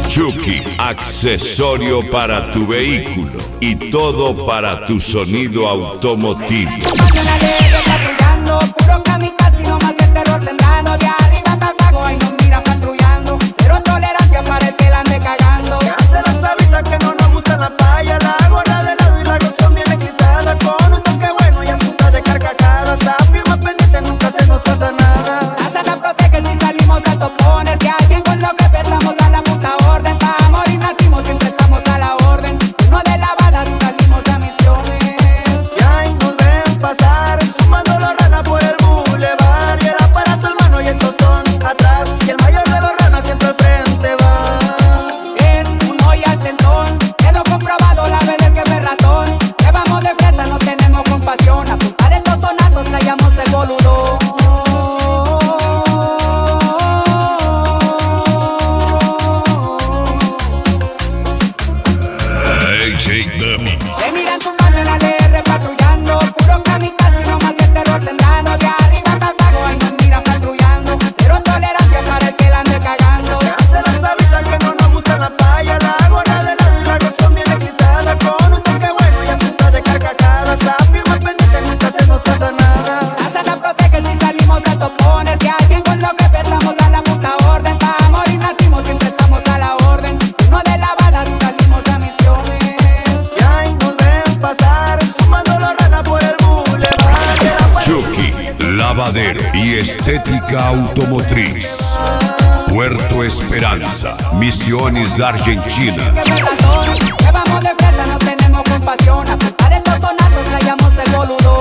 Chucky, accesorio para tu vehículo y todo para tu sonido automotriz. Puro kamikaze, no más el terror temblando. De arriba hasta abajo, ahí nos mira patrullando. Cero tolerancia para el que la ande cagando. Que hace las chavitas que no nos gusta la falla. La gorra de lado y la son bien eclipsada. Con un toque bueno y a punta de carcajadas. La firma pendiente, nunca se nos pasa nada. Casa la protege si salimos a topones. Si alguien con lo que pensamos a la puta orden. Pa' morir nacimos, siempre estamos a la orden. Uno de la bala, salimos a misiones. Y ahí nos ven pasar, sumando los ranas por el bulevar. Y el aparato en mano y el tostón atrás. Y el mayor de los ranas siempre al frente va. Es uno y al tentón. Quedó comprobado la vez del que ve ratón. Que vamos de fresa, no tenemos compasión. A puntar estos tonazos traíamos el boludo. Shake Dummy. Se miran su mano en la LR patrullando. Puro kamikaze, no más el terror temblando. De arriba hasta abajo, ahí nos mira patrullando. Cero tolerancia para el que la ande cagando. Que hace las chavitas que no nos gusta la falla. La gorra de lado y la son bien eclipsada. Con un toque bueno y a punta de carcajadas. La firma pendiente, nunca se nos pasa nada. Casa la protege si salimos a topones. Si alguien con lo que pensamos a la puta orden. Pa' morir nacimos, siempre estamos a la orden. Uno de la bala, salimos a misiones. Y ahí nos ven pasar, sumando los ranas por el bulevar. Chucky, lavadero y estética automotriz. Puerto Esperanza, Misiones, Argentina. Que me ratón, que vamos de fresa, no tenemos compasión. A puntar estos tonazos traíamos el boludo.